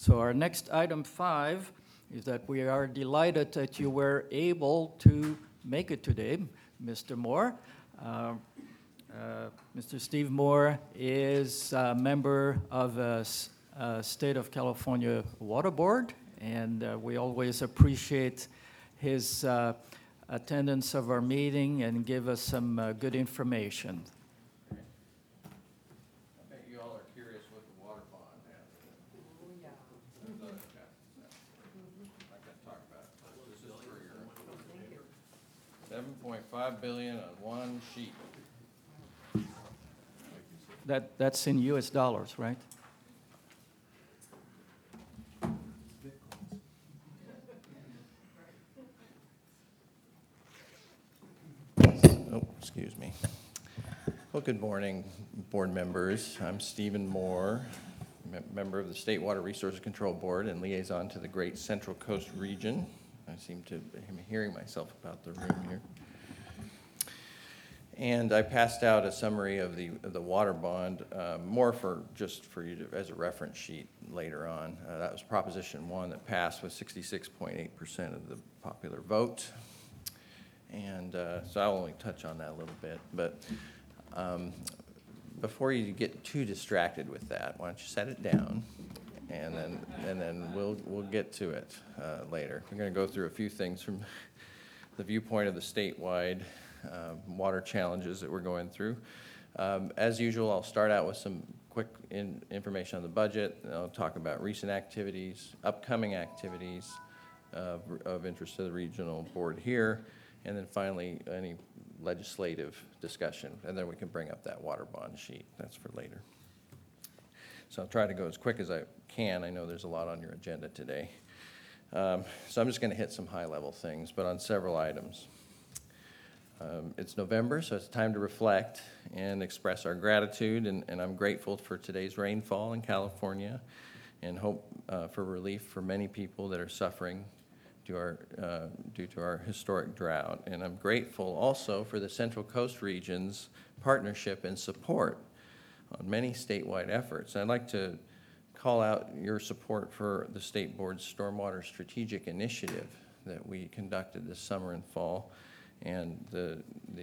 So our next item 5 is that we are delighted that you were able to make it today, Mr. Moore. Mr. Steve Moore is a member of the State of California Water Board, and we always appreciate his attendance of our meeting and give us some good information. I bet you all are curious what the water bond has. Oh, yeah. I can talk about it. This is for your $7.5 billion on one sheet. That's in U.S. dollars, right? Oh, excuse me. Well, good morning, board members. I'm Stephen Moore, member of the State Water Resources Control Board and liaison to the Great Central Coast region. I seem to be hearing myself about the room here. And I passed out a summary of the water bond, more for you to, as a reference sheet later on. That was Proposition 1 that passed with 66.8% of the popular vote. And so I'll only touch on that a little bit. But before you get too distracted with that, why don't you set it down, and then we'll get to it later. We're going to go through a few things from the viewpoint of the statewide water challenges that we're going through. As usual, I'll start out with some quick information on the budget, and I'll talk about recent activities, upcoming activities of interest to the regional board here, and then finally any legislative discussion, and then we can bring up that water bond sheet. That's for later. So I'll try to go as quick as I can. I know there's a lot on your agenda today. So I'm just going to hit some high-level things, but on several items. It's November, so it's time to reflect and express our gratitude, and I'm grateful for today's rainfall in California and hope for relief for many people that are suffering due to our historic drought. And I'm grateful also for the Central Coast region's partnership and support on many statewide efforts. I'd like to call out your support for the State Board's Stormwater Strategic Initiative that we conducted this summer and fall, and the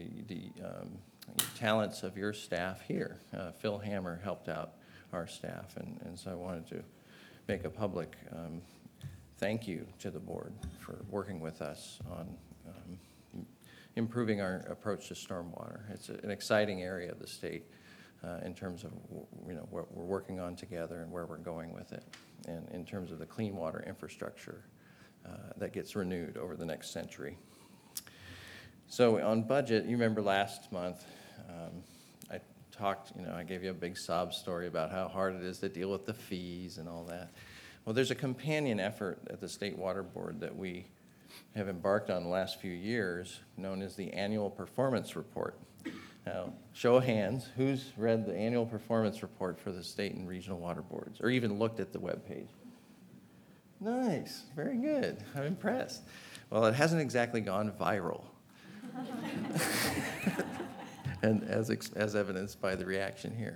talents of your staff here. Phil Hammer helped out our staff, and so I wanted to make a public thank you to the board for working with us on improving our approach to stormwater. It's an exciting area of the state in terms of what we're working on together and where we're going with it, and in terms of the clean water infrastructure that gets renewed over the next century. So on budget, you remember last month, I talked, I gave you a big sob story about how hard it is to deal with the fees and all that. Well, there's a companion effort at the State Water Board that we have embarked on the last few years, known as the Annual Performance Report. Now, show of hands, who's read the Annual Performance Report for the state and regional water boards, or even looked at the webpage? Nice, very good, I'm impressed. Well, it hasn't exactly gone viral. And as evidenced by the reaction here.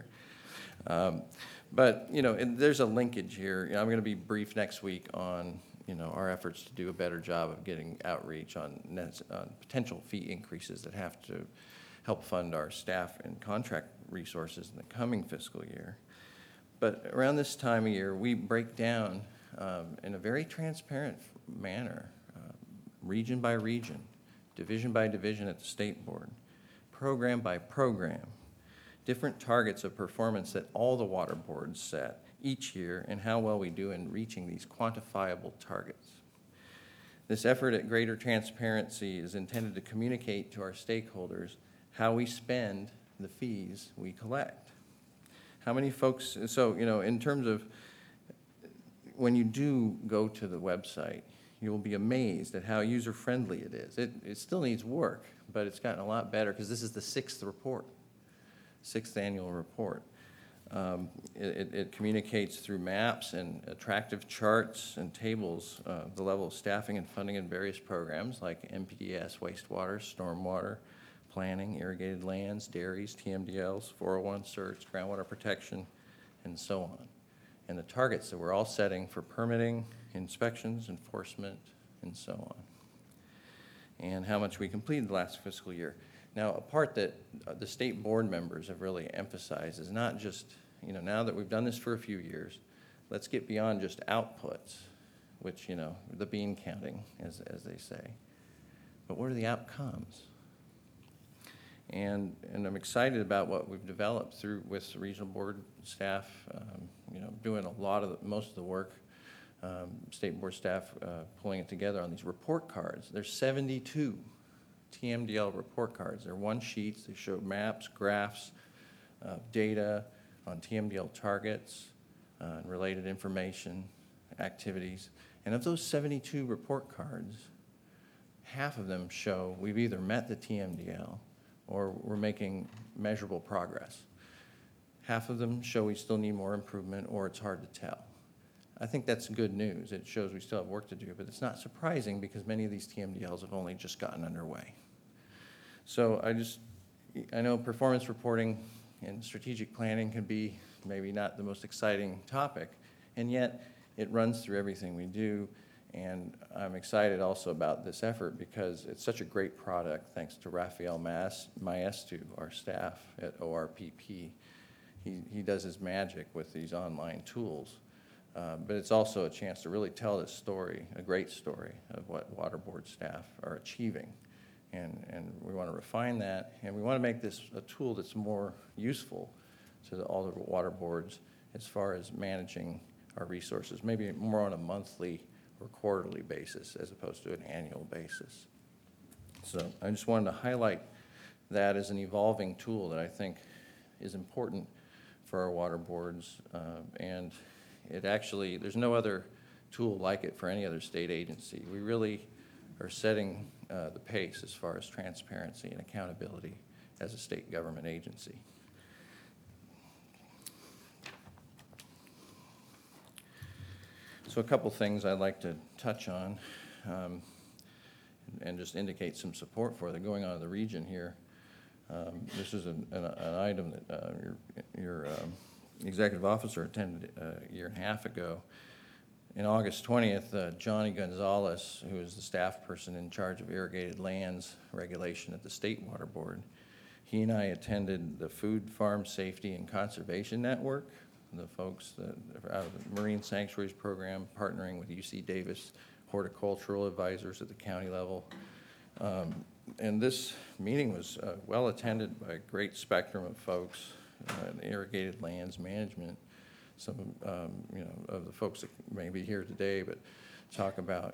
But, and there's a linkage here. I'm going to be brief next week on, our efforts to do a better job of getting outreach on potential fee increases that have to help fund our staff and contract resources in the coming fiscal year. But around this time of year, we break down in a very transparent manner, region by region, division by division at the State Board, program by program, different targets of performance that all the water boards set each year and how well we do in reaching these quantifiable targets. This effort at greater transparency is intended to communicate to our stakeholders how we spend the fees we collect. How many folks, so, in terms of when you do go to the website, you'll be amazed at how user-friendly it is. It still needs work, but it's gotten a lot better because this is the sixth annual report. It communicates through maps and attractive charts and tables the level of staffing and funding in various programs like MPDS, wastewater, stormwater, planning, irrigated lands, dairies, TMDLs, 401 search, groundwater protection, and so on. and the targets that we're all setting for permitting, inspections, enforcement, and so on, and how much we completed last fiscal year. Now, a part that the state board members have really emphasized is not just, now that we've done this for a few years, let's get beyond just outputs, which, the bean counting, as they say. But what are the outcomes? And I'm excited about what we've developed with the regional board staff, doing most of the work, state board staff pulling it together on these report cards. There's 72 TMDL report cards. They're one sheets. They show maps, graphs, data on TMDL targets, and related information, activities. And of those 72 report cards, half of them show we've either met the TMDL or we're making measurable progress. Half of them show we still need more improvement or it's hard to tell. I think that's good news. It shows we still have work to do, but it's not surprising because many of these TMDLs have only just gotten underway. So I know performance reporting and strategic planning can be maybe not the most exciting topic, and yet it runs through everything we do. And I'm excited also about this effort because it's such a great product, thanks to Rafael Maestu, our staff at ORPP. He does his magic with these online tools. But it's also a chance to really tell this story, a great story of what water board staff are achieving. And we want to refine that, and we want to make this a tool that's more useful to all the water boards as far as managing our resources, maybe more on a monthly or quarterly basis as opposed to an annual basis. So I just wanted to highlight that as an evolving tool that I think is important for our water boards, and there's no other tool like it for any other state agency. We really are setting the pace as far as transparency and accountability as a state government agency. So a couple things I'd like to touch on and just indicate some support for that going on in the region here. This is an item that your executive officer attended a year and a half ago. In August 20th, Johnny Gonzalez, who is the staff person in charge of irrigated lands regulation at the State Water Board, he and I attended the Food, Farm Safety, and Conservation Network, the folks that are out of the Marine Sanctuaries Program, partnering with UC Davis horticultural advisors at the county level. And this meeting was well attended by a great spectrum of folks in irrigated lands management. Some of the folks that may be here today, but talk about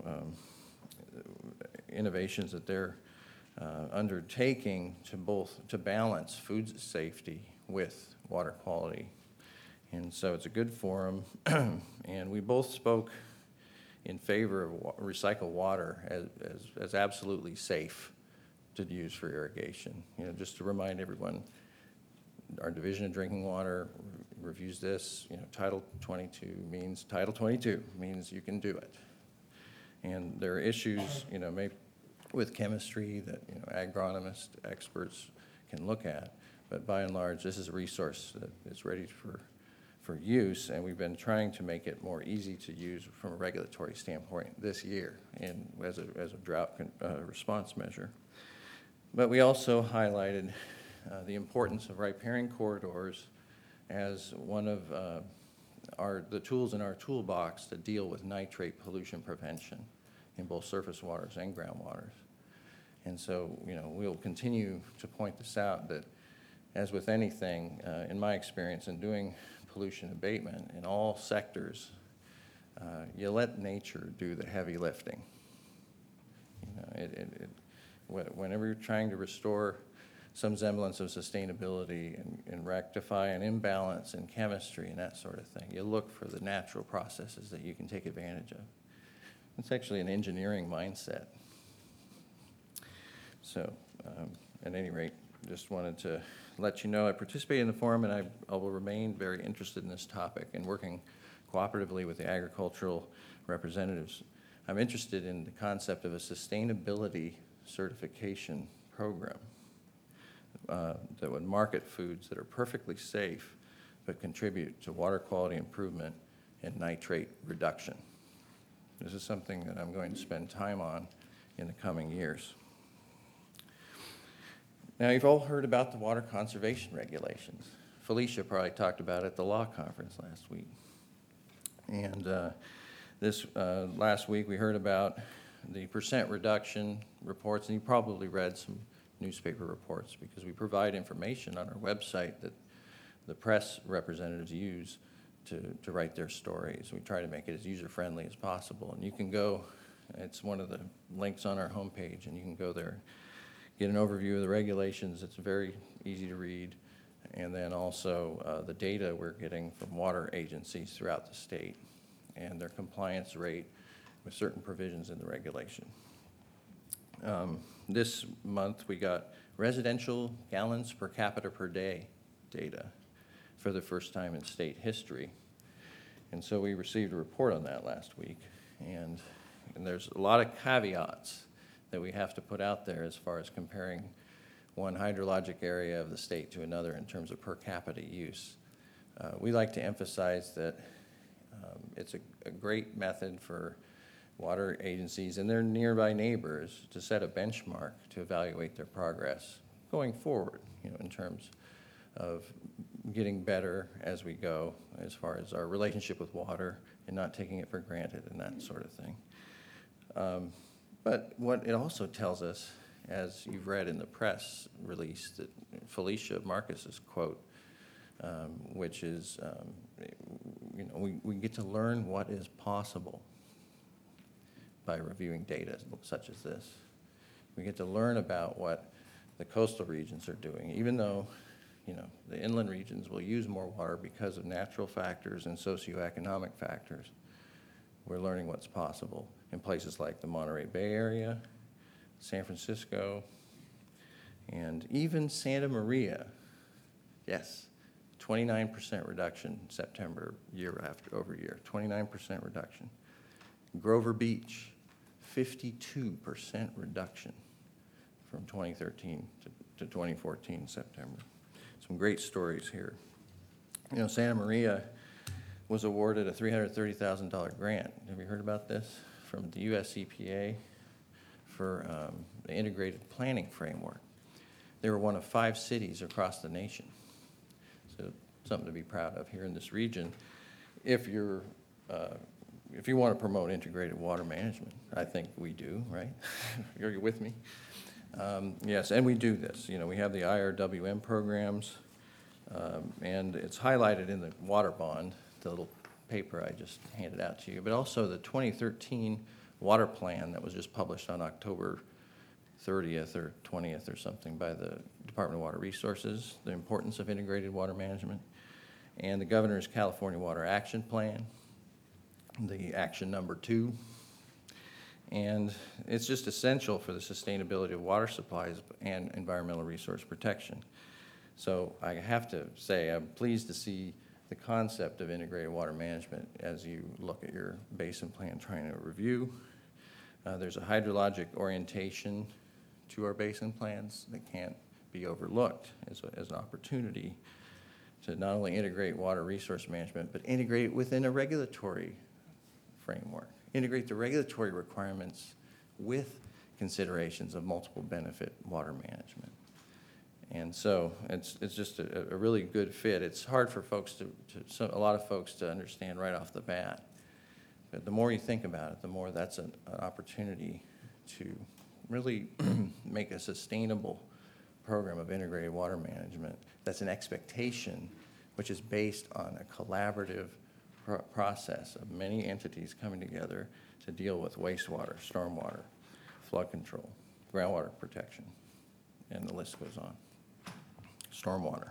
innovations that they're undertaking to balance food safety with water quality. And so it's a good forum, and we both spoke in favor of recycled water as absolutely safe to use for irrigation. Just to remind everyone, our Division of Drinking Water reviews this. Title 22 means you can do it. And there are issues, maybe with chemistry that agronomists, experts can look at. But by and large, this is a resource that is ready for use, and we've been trying to make it more easy to use from a regulatory standpoint this year and as a drought response measure. But we also highlighted the importance of riparian corridors as one of the tools in our toolbox to deal with nitrate pollution prevention in both surface waters and groundwaters. And so, we'll continue to point this out, that as with anything, in my experience in doing pollution abatement in all sectors, you let nature do the heavy lifting. Whenever you're trying to restore some semblance of sustainability and rectify an imbalance in chemistry and that sort of thing, you look for the natural processes that you can take advantage of. It's actually an engineering mindset. So, at any rate, just wanted to let you know I participated in the forum, and I will remain very interested in this topic and working cooperatively with the agricultural representatives. I'm interested in the concept of a sustainability certification program that would market foods that are perfectly safe but contribute to water quality improvement and nitrate reduction. This is something that I'm going to spend time on in the coming years. Now, you've all heard about the water conservation regulations. Felicia probably talked about it at the law conference last week. And this last week, we heard about the percent reduction reports, and you probably read some newspaper reports because we provide information on our website that the press representatives use to write their stories. We try to make it as user-friendly as possible. And you can go, it's one of the links on our homepage, and you can go there, get an overview of the regulations. It's very easy to read. And then also the data we're getting from water agencies throughout the state and their compliance rate with certain provisions in the regulation. This month, we got residential gallons per capita per day data for the first time in state history. And so we received a report on that last week. And there's a lot of caveats that we have to put out there as far as comparing one hydrologic area of the state to another in terms of per capita use. We like to emphasize that it's a great method for water agencies and their nearby neighbors to set a benchmark to evaluate their progress going forward, in terms of getting better as we go as far as our relationship with water and not taking it for granted and that sort of thing. But what it also tells us, as you've read in the press release, that Felicia Marcus's quote, which is, we get to learn what is possible by reviewing data such as this. We get to learn about what the coastal regions are doing, even though, the inland regions will use more water because of natural factors and socioeconomic factors. We're learning what's possible in places like the Monterey Bay Area, San Francisco, and even Santa Maria. Yes, 29% reduction in September, over year, 29% reduction. Grover Beach, 52% reduction from 2013 to 2014 September. Some great stories here. Santa Maria was awarded a $330,000 grant. Have you heard about this? From the US EPA for the integrated planning framework. They were one of 5 cities across the nation. So something to be proud of here in this region. If you want to promote integrated water management, I think we do, right? Are you with me? Yes, and we do this. We have the IRWM programs, and it's highlighted in the water bond, the little paper I just handed out to you, but also the 2013 water plan that was just published on October 30th or 20th or something by the Department of Water Resources, the importance of integrated water management, and the Governor's California Water Action Plan, the action number 2. And it's just essential for the sustainability of water supplies and environmental resource protection. So I have to say I'm pleased to see the concept of integrated water management as you look at your basin plan trying to review. There's a hydrologic orientation to our basin plans that can't be overlooked as an opportunity to not only integrate water resource management, but integrate it within a regulatory framework. Integrate the regulatory requirements with considerations of multiple benefit water management. And so it's just a really good fit. It's hard for folks a lot of folks to understand right off the bat. But the more you think about it, the more that's an opportunity to really make a sustainable program of integrated water management that's an expectation which is based on a collaborative process of many entities coming together to deal with wastewater, stormwater, flood control, groundwater protection, and the list goes on. Stormwater.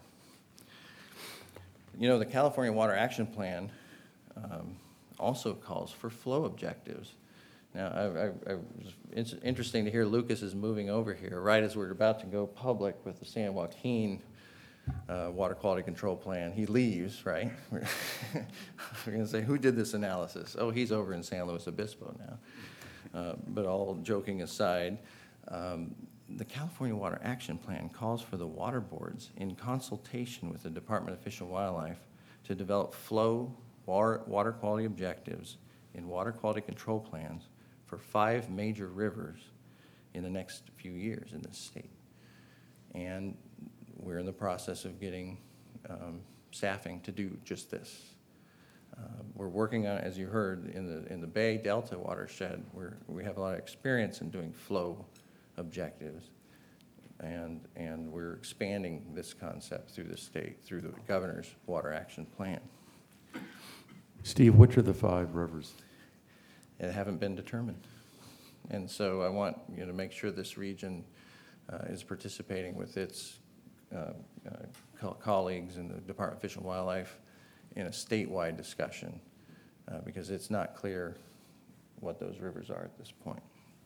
The California Water Action Plan also calls for flow objectives. Now, it's interesting to hear Lucas is moving over here right as we're about to go public with the San Joaquin Water Quality Control Plan. He leaves, right? We're going to say, who did this analysis? Oh, he's over in San Luis Obispo now. But all joking aside, the California Water Action Plan calls for the water boards, in consultation with the Department of Fish and Wildlife, to develop flow, water quality objectives and water quality control plans for 5 major rivers in the next few years in this state. And we're in the process of getting staffing to do just this. We're working on, as you heard, in the Bay Delta watershed, we have a lot of experience in doing flow objectives. And we're expanding this concept through the state, through the governor's water action plan. Steve, which are the 5 rivers? It haven't been determined. And so I want to make sure this region is participating with its colleagues in the Department of Fish and Wildlife in a statewide discussion because it's not clear what those rivers are at this point.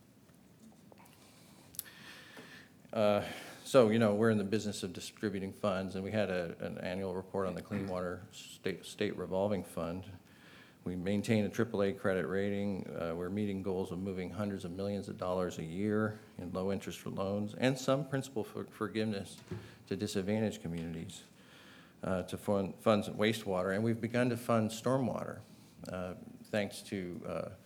So, we're in the business of distributing funds, and we had an annual report on the Clean Water State Revolving Fund. We maintain a AAA credit rating. We're meeting goals of moving hundreds of millions of dollars a year in low-interest loans and some principal forgiveness to disadvantaged communities to fund wastewater. And we've begun to fund stormwater, thanks to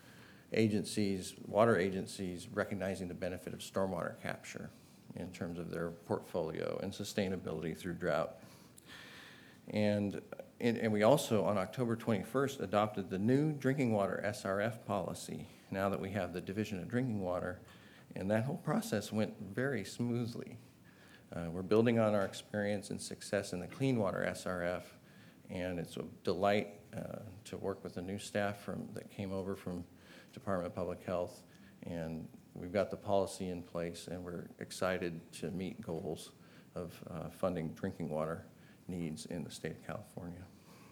water agencies recognizing the benefit of stormwater capture in terms of their portfolio and sustainability through drought. And we also, on October 21st, adopted the new drinking water SRF policy, now that we have the Division of Drinking Water, and that whole process went very smoothly. We're building on our experience and success in the Clean Water SRF, and it's a delight to work with the new staff that came over from Department of Public Health, and we've got the policy in place, and we're excited to meet goals of funding drinking water needs in the state of California.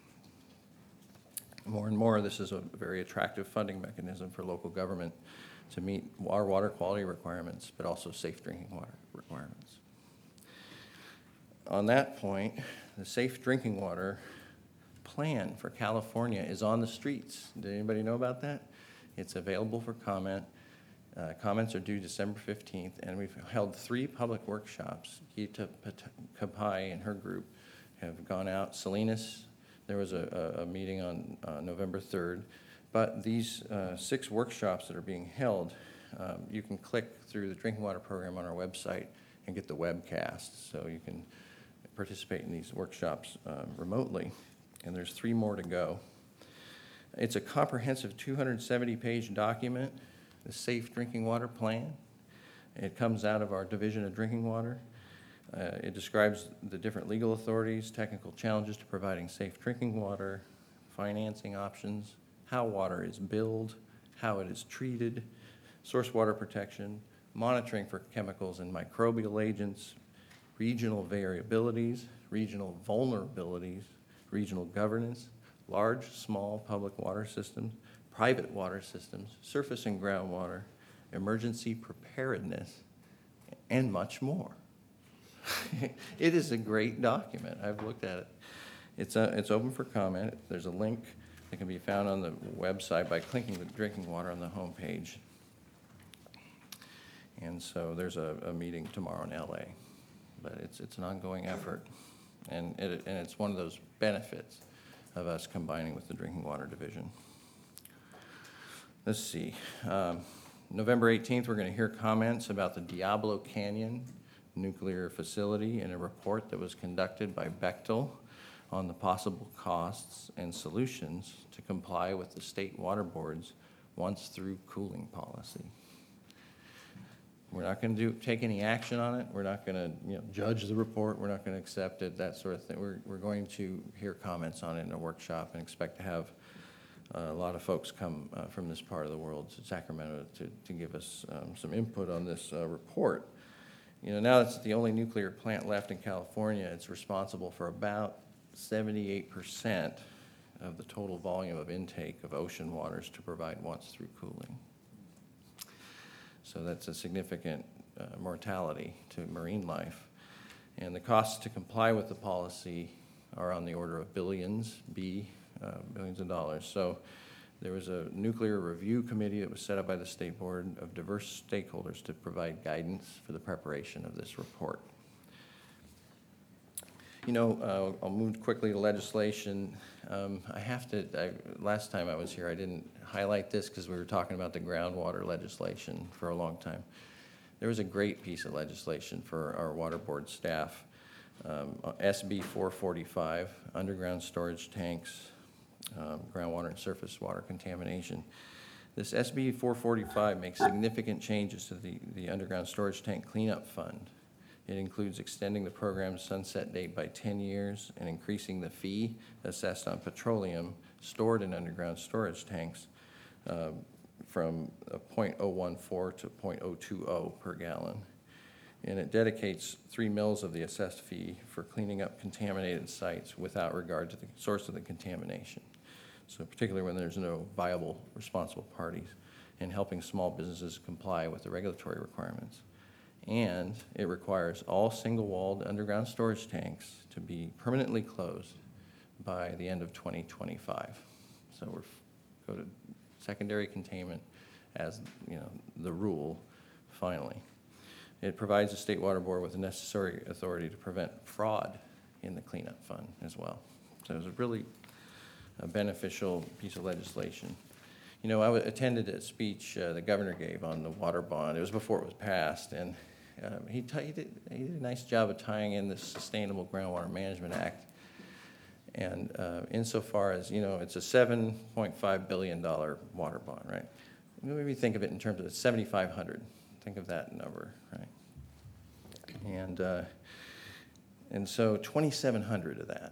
More and more, this is a very attractive funding mechanism for local government to meet our water quality requirements, but also safe drinking water requirements. On that point, the Safe Drinking Water Plan for California is on the streets. Did anybody know about that? It's available for comment. Comments are due December 15th, and we've held 3 public workshops. Geeta Kapai and her group have gone out. Salinas, there was a meeting on November 3rd. But these 6 workshops that are being held, you can click through the drinking water program on our website and get the webcast. So you can participate in these workshops remotely. And there's 3 more to go. It's a comprehensive 270-page document, the Safe Drinking Water Plan. It comes out of our Division of Drinking Water. It describes the different legal authorities, technical challenges to providing safe drinking water, financing options, how water is billed, how it is treated, source water protection, monitoring for chemicals and microbial agents, regional variabilities, regional vulnerabilities, regional governance, large, small public water systems, private water systems, surface and groundwater, emergency preparedness, and much more. It is a great document. I've looked at it. It's open for comment. There's a link that can be found on the website by clicking the drinking water on the homepage. And so there's a meeting tomorrow in LA, but it's an ongoing effort, and it's one of those benefits of us combining with the Drinking Water Division. Let's see. November 18th, we're going to hear comments about the Diablo Canyon nuclear facility in a report that was conducted by Bechtel on the possible costs and solutions to comply with the state water board's once-through cooling policy. We're not going to take any action on it. We're not going to judge the report. We're not going to accept it, that sort of thing. We're going to hear comments on it in a workshop and expect to have a lot of folks come from this part of the world to Sacramento to give us some input on this report. Now it's the only nuclear plant left in California. It's responsible for about 78% of the total volume of intake of ocean waters to provide once-through cooling. So that's a significant mortality to marine life. And the costs to comply with the policy are on the order of billions of dollars. So there was a nuclear review committee that was set up by the State Board of diverse stakeholders to provide guidance for the preparation of this report. You know, I'll move quickly to legislation. Last time I was here, I didn't highlight this because we were talking about the groundwater legislation for a long time. There was a great piece of legislation for our water board staff, SB 445, underground storage tanks, groundwater and surface water contamination. This SB 445 makes significant changes to the underground storage tank cleanup fund. It includes extending the program's sunset date by 10 years and increasing the fee assessed on petroleum stored in underground storage tanks from 0.014 to 0.020 per gallon. And it dedicates 3 mils of the assessed fee for cleaning up contaminated sites without regard to the source of the contamination. So particularly when there's no viable responsible parties, and helping small businesses comply with the regulatory requirements. And it requires all single-walled underground storage tanks to be permanently closed by the end of 2025. So go to secondary containment as, you know, the rule finally. It provides the State Water Board with the necessary authority to prevent fraud in the cleanup fund as well. So it was a really beneficial piece of legislation. You know, I attended a speech the governor gave on the water bond. It was before it was passed, and he did a nice job of tying in the Sustainable Groundwater Management Act. And insofar as, you know, it's a $7.5 billion water bond, right? Maybe think of it in terms of 7,500. Think of that number, right? And so 2,700 of that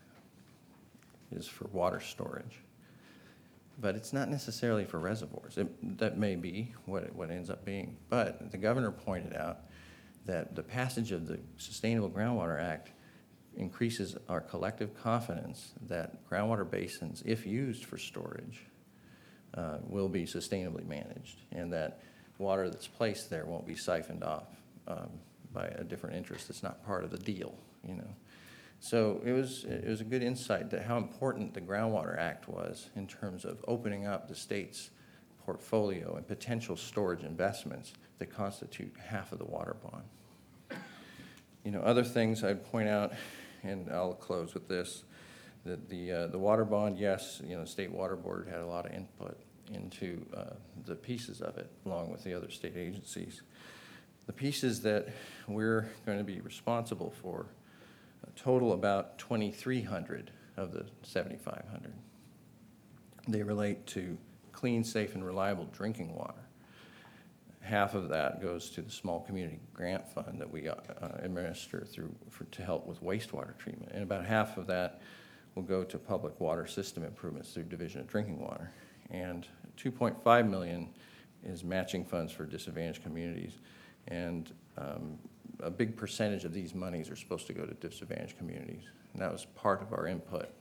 is for water storage. But it's not necessarily for reservoirs. That may be what it ends up being. But the governor pointed out that the passage of the Sustainable Groundwater Act increases our collective confidence that groundwater basins, if used for storage, will be sustainably managed, and that water that's placed there won't be siphoned off by a different interest that's not part of the deal, you know. So it was a good insight to how important the Groundwater Act was in terms of opening up the state's portfolio and potential storage investments that constitute half of the water bond. You know, other things I'd point out, and I'll close with this, that the water bond, yes, you know, the State Water Board had a lot of input into the pieces of it, along with the other state agencies. The pieces that we're going to be responsible for total about 2,300 of the 7,500. They relate to clean, safe, and reliable drinking water. Half of that goes to the Small Community Grant Fund that we administer to help with wastewater treatment. And about half of that will go to public water system improvements through Division of Drinking Water. And $2.5 million is matching funds for disadvantaged communities. And a big percentage of these monies are supposed to go to disadvantaged communities. And that was part of our input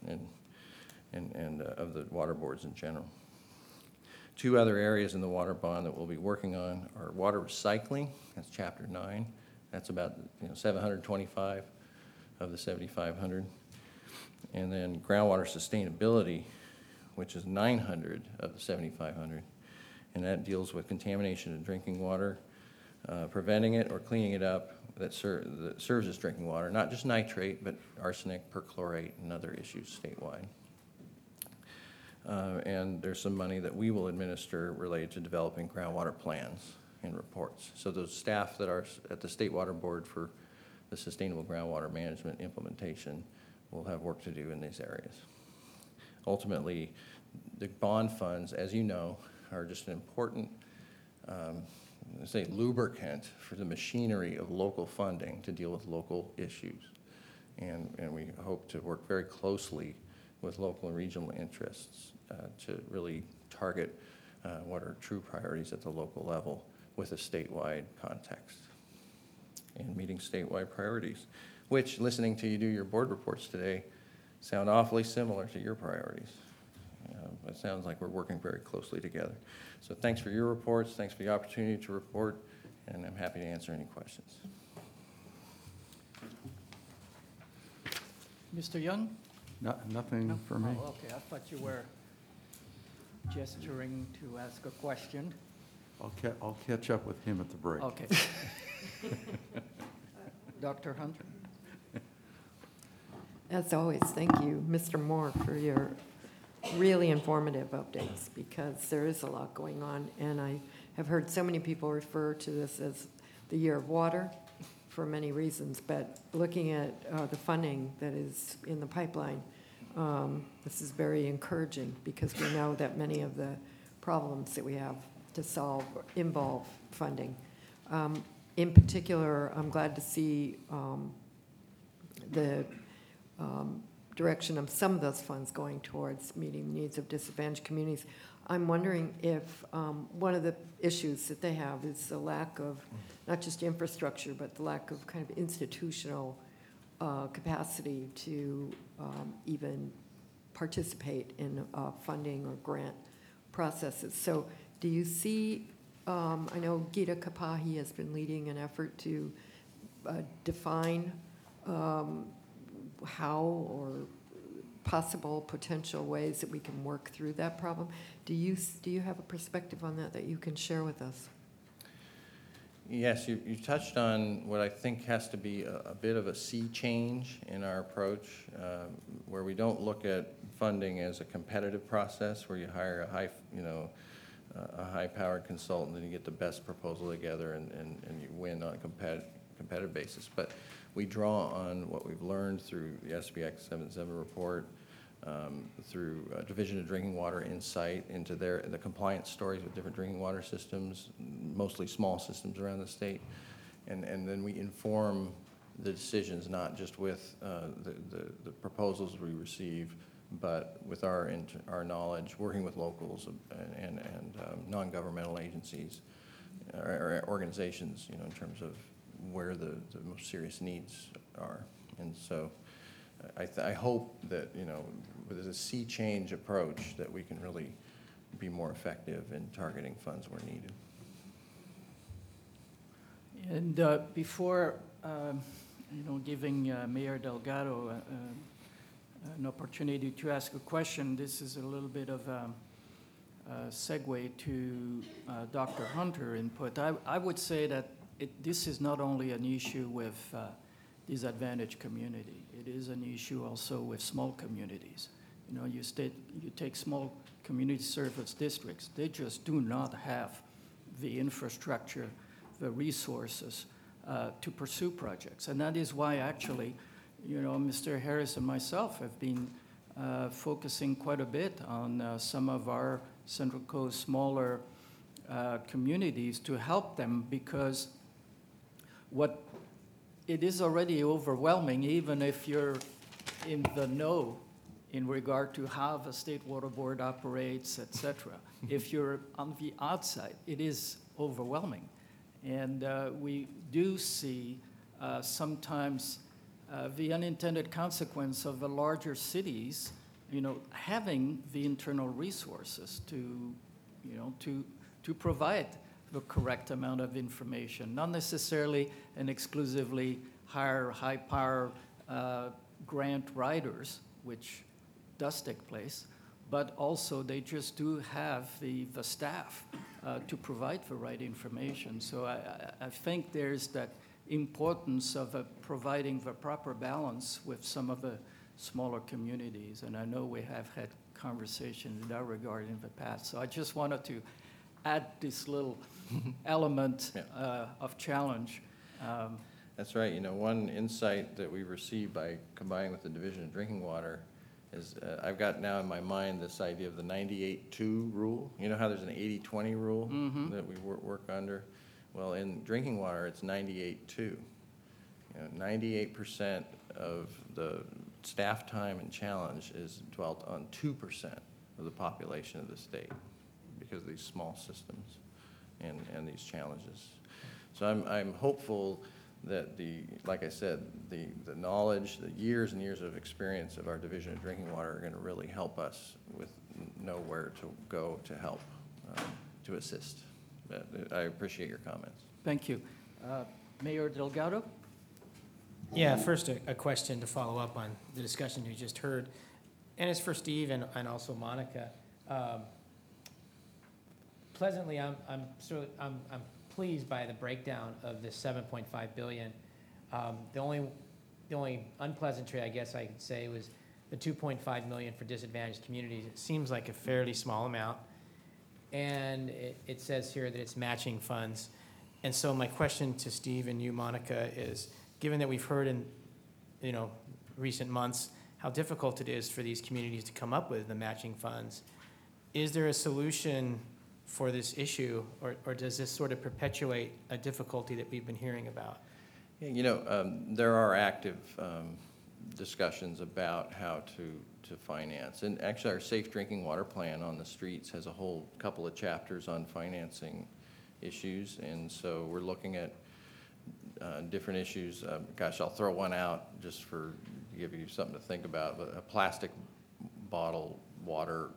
and of the water boards in general. Two other areas in the water bond that we'll be working on are water recycling. That's Chapter 9. That's about 725 of the 7,500. And then groundwater sustainability, which is 900 of the 7,500. And that deals with contamination of drinking water, preventing it or cleaning it up that serves as drinking water, not just nitrate, but arsenic, perchlorate, and other issues statewide. And there's some money that we will administer related to developing groundwater plans and reports. So those staff that are at the State Water Board for the Sustainable Groundwater Management implementation will have work to do in these areas. Ultimately, the bond funds, as you know, are just an important lubricant for the machinery of local funding to deal with local issues. And we hope to work very closely with local and regional interests to really target what are true priorities at the local level with a statewide context and meeting statewide priorities, which, listening to you do your board reports today, sound awfully similar to your priorities. It sounds like we're working very closely together. So thanks for your reports. Thanks for the opportunity to report, and I'm happy to answer any questions. Mr. Young? Nothing for me. Oh, okay, I thought you were gesturing to ask a question. I'll catch up with him at the break. Okay. Dr. Hunt? As always, thank you, Mr. Moore, for your really informative updates, because there is a lot going on, and I have heard so many people refer to this as the year of water for many reasons, but looking at the funding that is in the pipeline, this is very encouraging, because we know that many of the problems that we have to solve involve funding. In particular, I'm glad to see the direction of some of those funds going towards meeting the needs of disadvantaged communities. I'm wondering if one of the issues that they have is the lack of not just infrastructure, but the lack of kind of institutional capacity to even participate in funding or grant processes. So do you see, I know Gita Kapahi has been leading an effort to define how or possible potential ways that we can work through that problem. Do you have a perspective on that you can share with us? Yes, you touched on what I think has to be a bit of a sea change in our approach, where we don't look at funding as a competitive process where you hire a high-powered consultant and you get the best proposal together and you win on a competitive basis. But we draw on what we've learned through the SBX 77 report, through Division of Drinking Water insight into the compliance stories with different drinking water systems, mostly small systems around the state. And then we inform the decisions not just with the proposals we receive, but with our knowledge, working with locals and non-governmental agencies or organizations, in terms of where the most serious needs are. And so I hope that, with a sea change approach, that we can really be more effective in targeting funds where needed. And before, giving Mayor Delgado an opportunity to ask a question, this is a little bit of a segue to Dr. Hunter input. I would say that this is not only an issue with disadvantaged community. It is an issue also with small communities. You take small community service districts. They just do not have the infrastructure, the resources to pursue projects. And that is why actually, Mr. Harris and myself have been focusing quite a bit on some of our Central Coast smaller communities to help them, because it is already overwhelming, even if you're in the know in regard to how the State Water Board operates, et cetera. If you're on the outside, it is overwhelming. And we do see sometimes the unintended consequence of the larger cities, having the internal resources to provide the correct amount of information, not necessarily and exclusively hire high-power grant writers, which does take place, but also they just do have the staff to provide the right information. So I think there's that importance of providing the proper balance with some of the smaller communities, and I know we have had conversations in that regard in the past. So I just wanted to add this little element of challenge. That's right. One insight that we received by combining with the Division of Drinking Water is I've got now in my mind this idea of the 98-2 rule. You know how there's an 80-20 rule that we work under? Well, in drinking water, it's 98-2. 98% of the staff time and challenge is dwelt on 2% of the population of the state because of these small systems and these challenges. So I'm hopeful that like I said, the knowledge, the years and years of experience of our Division of Drinking Water are going to really help us know where to go to help, to assist. I appreciate your comments. Thank you. Mayor Delgado? Yeah, first a question to follow up on the discussion you just heard, and it's for Steve and also Monica. Pleasantly, I'm pleased by the breakdown of this $7.5 billion. The only the only unpleasantry, I guess I could say, was the 2.5 million for disadvantaged communities. It seems like a fairly small amount. And it says here that it's matching funds. And so my question to Steve and you, Monica, is, given that we've heard in, recent months how difficult it is for these communities to come up with the matching funds, is there a solution for this issue, or does this sort of perpetuate a difficulty that we've been hearing about? Yeah, there are active discussions about how to finance. And actually, our Safe Drinking Water Plan on the streets has a whole couple of chapters on financing issues. And so we're looking at different issues. Gosh, I'll throw one out just to give you something to think about. But a plastic bottled water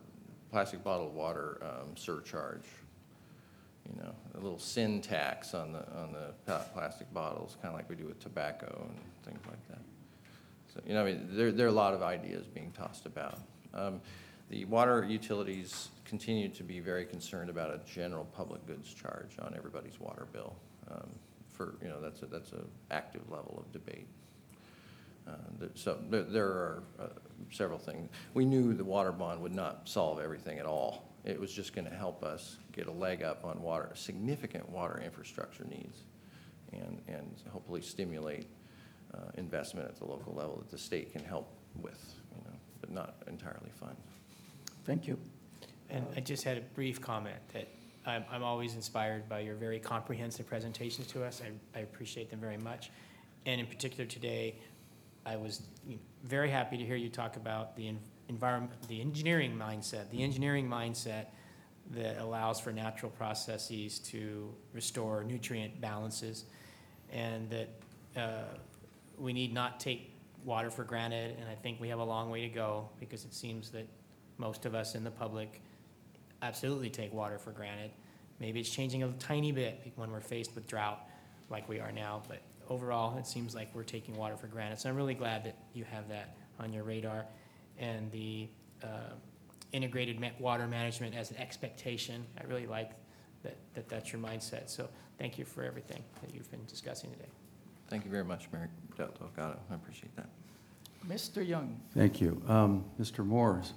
surcharge. A little sin tax on the plastic bottles, kind of like we do with tobacco and things like that. So, there are a lot of ideas being tossed about. The water utilities continue to be very concerned about a general public goods charge on everybody's water bill. That's an active level of debate. So there are several things. We knew the water bond would not solve everything at all. It was just going to help us get a leg up on significant water infrastructure needs, and hopefully stimulate investment at the local level that the state can help with, but not entirely fund. Thank you. And I just had a brief comment that I'm always inspired by your very comprehensive presentations to us. I appreciate them very much. And in particular today, I was very happy to hear you talk about the engineering mindset that allows for natural processes to restore nutrient balances, and that we need not take water for granted. And I think we have a long way to go, because it seems that most of us in the public absolutely take water for granted. Maybe it's changing a tiny bit when we're faced with drought like we are now, but overall it seems like we're taking water for granted. So I'm really glad that you have that on your radar, and the integrated water management as an expectation. I really like that's your mindset. So thank you for everything that you've been discussing today. Thank you very much, Mayor Delgado. I appreciate that. Mr. Young. Thank you. Mr. Morris,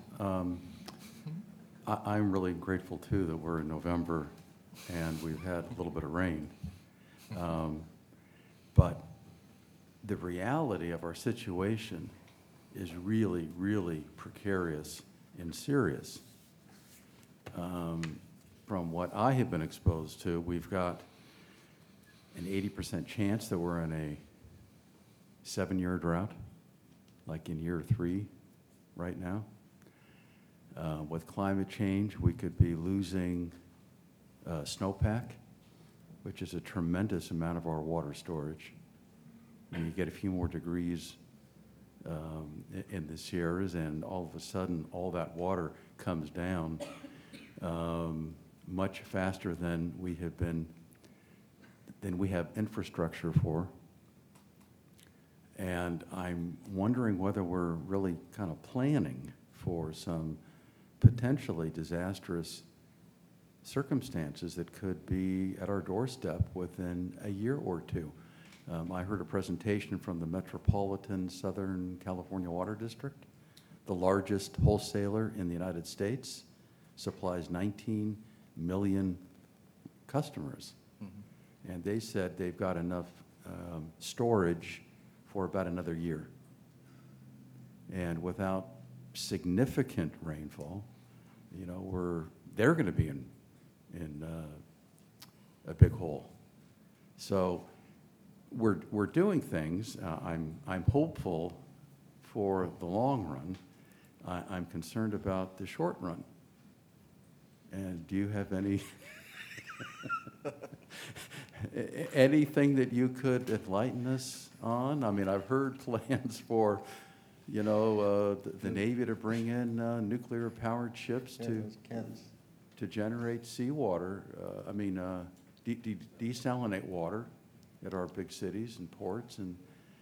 I'm really grateful, too, that we're in November and we've had a little bit of rain. But the reality of our situation is really, really precarious and serious. From what I have been exposed to, we've got an 80% chance that we're in a 7-year drought, like in year 3 right now. With climate change, we could be losing snowpack, which is a tremendous amount of our water storage. When you get a few more degrees in the Sierras, and all of a sudden all that water comes down much faster than we have infrastructure for. And I'm wondering whether we're really kind of planning for some potentially disastrous circumstances that could be at our doorstep within a year or two. I heard a presentation from the Metropolitan Southern California Water District, the largest wholesaler in the United States, supplies 19 million customers. Mm-hmm. And they said they've got enough storage for about another year. And without significant rainfall, they're going to be in a big hole. So we're doing things. I'm hopeful for the long run. I'm concerned about the short run. And do you have anything that you could enlighten us on? I mean, I've heard plans for, the Navy to bring in nuclear-powered ships to generate seawater. Desalinate water at our big cities and ports, and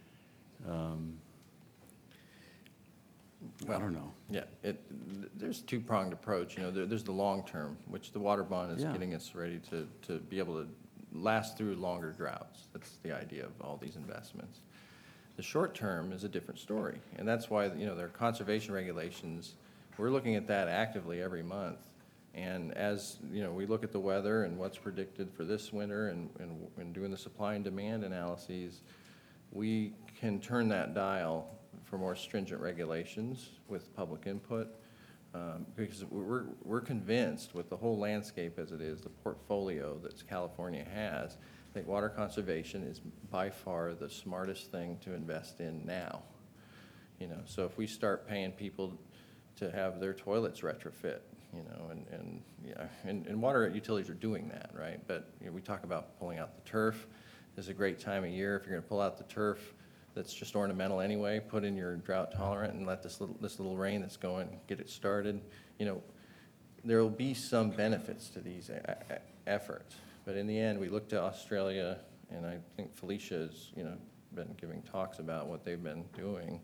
I don't know. Yeah, there's a two-pronged approach. There's the long term, which the water bond is getting us ready to be able to last through longer droughts. That's the idea of all these investments. The short term is a different story, and that's why, you know, there are conservation regulations. We're looking at that actively every month. And as, you know, we look at the weather and what's predicted for this winter and doing the supply and demand analyses, we can turn that dial for more stringent regulations with public input. Because we're convinced with the whole landscape as it is, the portfolio that California has, I think water conservation is by far the smartest thing to invest in now. You know, so if we start paying people to have their toilets retrofit, you know, and water utilities are doing that, right? But, you know, we talk about pulling out the turf. This is a great time of year. If you're gonna pull out the turf that's just ornamental anyway, put in your drought tolerant and let this little rain that's going, get it started. You know, there will be some benefits to these efforts. But in the end, we look to Australia, and I think Felicia has, you know, been giving talks about what they've been doing.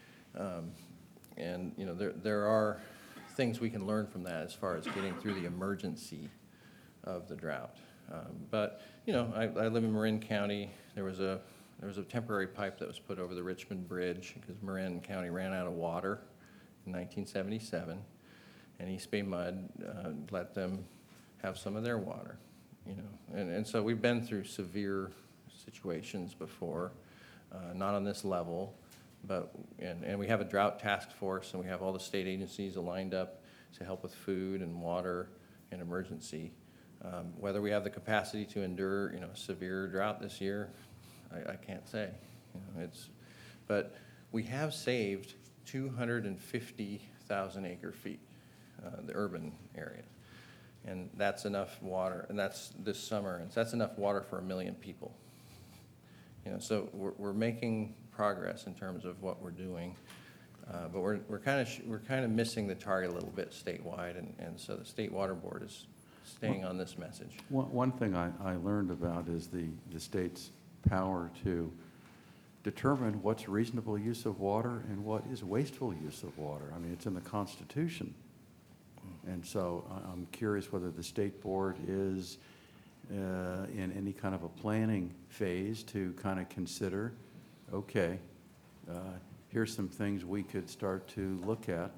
And, you know, there are things we can learn from that as far as getting through the emergency of the drought. But, you know, I live in Marin County. There was a temporary pipe that was put over the Richmond Bridge because Marin County ran out of water in 1977. And East Bay Mud let them have some of their water, you know. And so we've been through severe situations before, not on this level, but, and we have a drought task force, and we have all the state agencies aligned up to help with food and water and emergency. Whether we have the capacity to endure, you know, severe drought this year, I can't say. You know, but we have saved 250,000 acre feet, the urban area. And that's enough water, and that's this summer, and that's enough water for 1 million people. You know, so we're making progress in terms of what we're doing, but we're kind of missing the target a little bit statewide, and so the State Water Board is staying on this message. One thing I learned about is the state's power to determine what's reasonable use of water and what is wasteful use of water. I mean, it's in the Constitution. And so I'm curious whether the state board is in any kind of a planning phase to kind of consider, okay, here's some things we could start to look at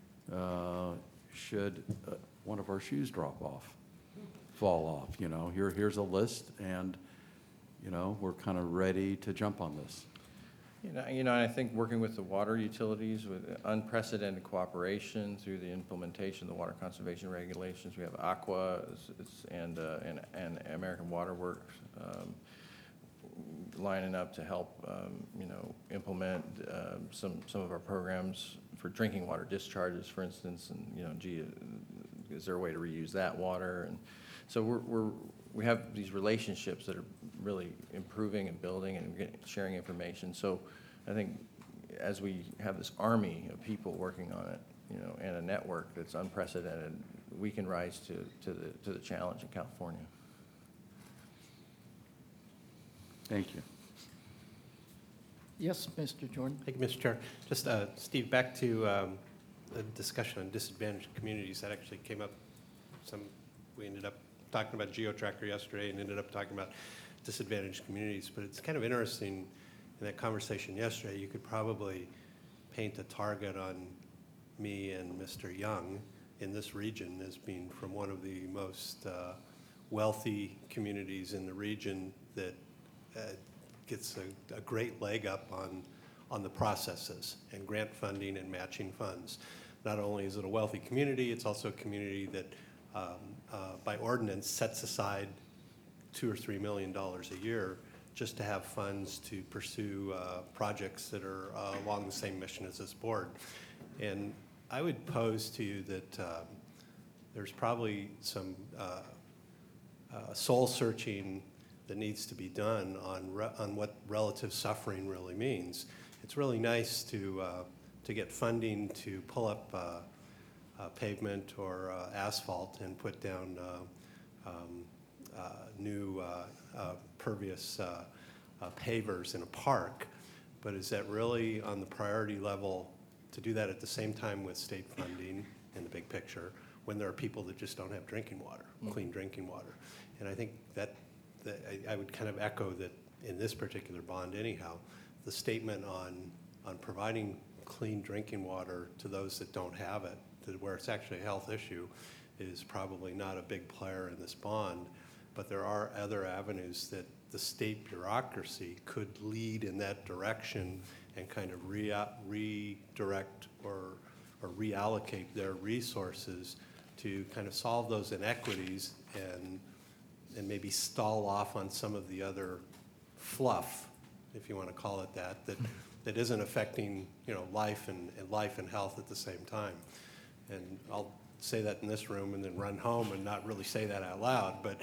should one of our shoes fall off, you know. Here's a list, and, you know, we're kind of ready to jump on this. You know, I think working with the water utilities with unprecedented cooperation through the implementation of the water conservation regulations. We have Aqua and American Water Works lining up to help, you know, implement some of our programs for drinking water discharges, for instance. And, you know, gee, is there a way to reuse that water? And so we have these relationships that are really improving and building and sharing information. So I think as we have this army of people working on it, you know, and a network that's unprecedented, we can rise to the challenge in California. Thank you. Yes, Mr. Jordan? Thank you, Mr. Chair. Just, Steve, back to the discussion on disadvantaged communities. That actually came up we ended up talking about GeoTracker yesterday and ended up talking about disadvantaged communities. But it's kind of interesting in that conversation yesterday, you could probably paint a target on me and Mr. Young in this region as being from one of the most wealthy communities in the region that gets a great leg up on the processes and grant funding and matching funds. Not only is it a wealthy community, it's also a community that by ordinance sets aside $2 or $3 million a year just to have funds to pursue projects that are along the same mission as this board. And I would pose to you that there's probably some soul searching that needs to be done on what relative suffering really means. It's really nice to get funding to pull up pavement or asphalt and put down new pervious pavers in a park, but is that really on the priority level to do that at the same time with state funding in the big picture when there are people that just don't have drinking water, clean drinking water? And I think that I would kind of echo that in this particular bond anyhow, the statement on providing clean drinking water to those that don't have it, where it's actually a health issue, is probably not a big player in this bond. But there are other avenues that the state bureaucracy could lead in that direction and kind of redirect or reallocate their resources to kind of solve those inequities and maybe stall off on some of the other fluff, if you want to call it that, that isn't affecting, life and health at the same time. And I'll say that in this room and then run home and not really say that out loud, but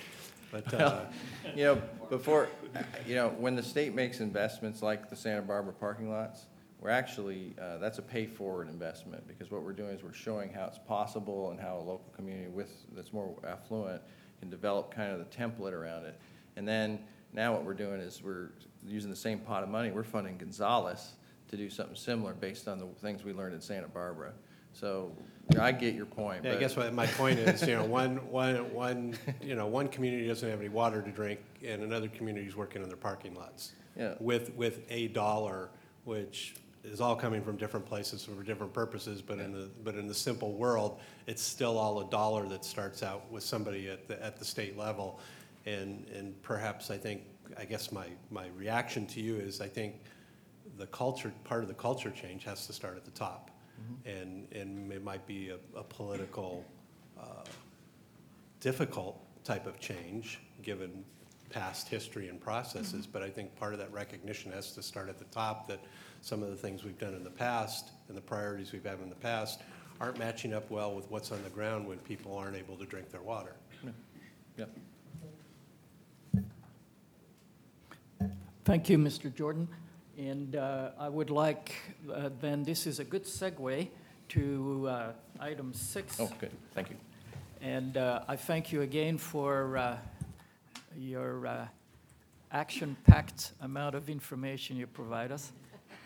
when the state makes investments like the Santa Barbara parking lots, we're actually, that's a pay-forward investment, because what we're doing is we're showing how it's possible and how a local community that's more affluent can develop kind of the template around it. And then now what we're doing is we're using the same pot of money, we're funding Gonzales to do something similar based on the things we learned in Santa Barbara. So I get your point. Yeah, I but guess what my point is, one community doesn't have any water to drink, and another community is working on their parking lots. Yeah. With $1, which is all coming from different places for different purposes, but in the simple world, it's still all $1 that starts out with somebody at the state level, and perhaps I guess my reaction to you is I think part of the culture change has to start at the top. And it might be a political, difficult type of change, given past history and processes, but I think part of that recognition has to start at the top, that some of the things we've done in the past and the priorities we've had in the past aren't matching up well with what's on the ground when people aren't able to drink their water. Yep. Thank you, Mr. Jordan. And I would like, then this is a good segue to item 6. Oh, good, thank you. And I thank you again for your action-packed amount of information you provide us.